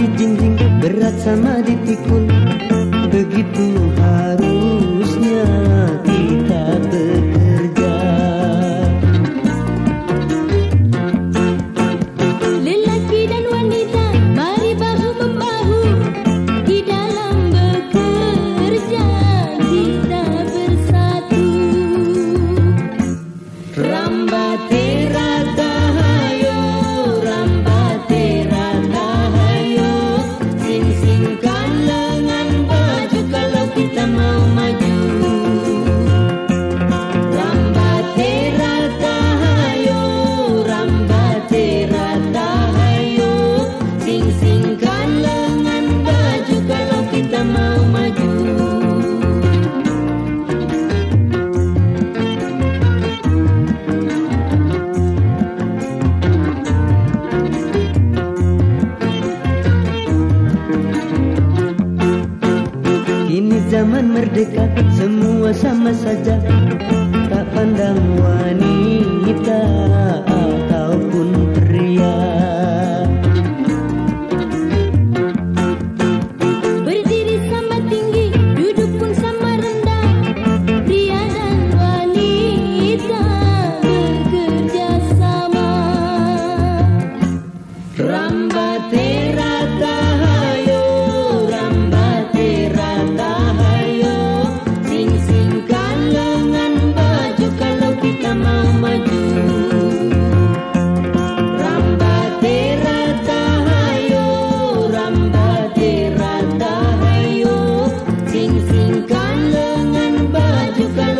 dijinjing, berat sama dipikul. Begitu harusnya kita bekerja. Lelaki dan wanita mari bahu-membahu, di dalam bekerja kita bersatu. Rambate rata hayo, rambate rata hayo, sing-singkan lengan baju kalau kita mau maju. Rambate rata hayo, rambate rata hayo, sing-singkan lengan baju kalau kita mau maju. Kini zaman merdeka, semua sama saja, tak pandang wanita ataupun pria. Berdiri sama tinggi, duduk pun sama rendah, pria dan wanita bekerja sama. Rambate rata hayo, rambate rata hayo, sing-singkan lengan baju kalau kita mau maju. Rambate rata hayo, rambate rata hayo, sing-singkan lengan baju kalau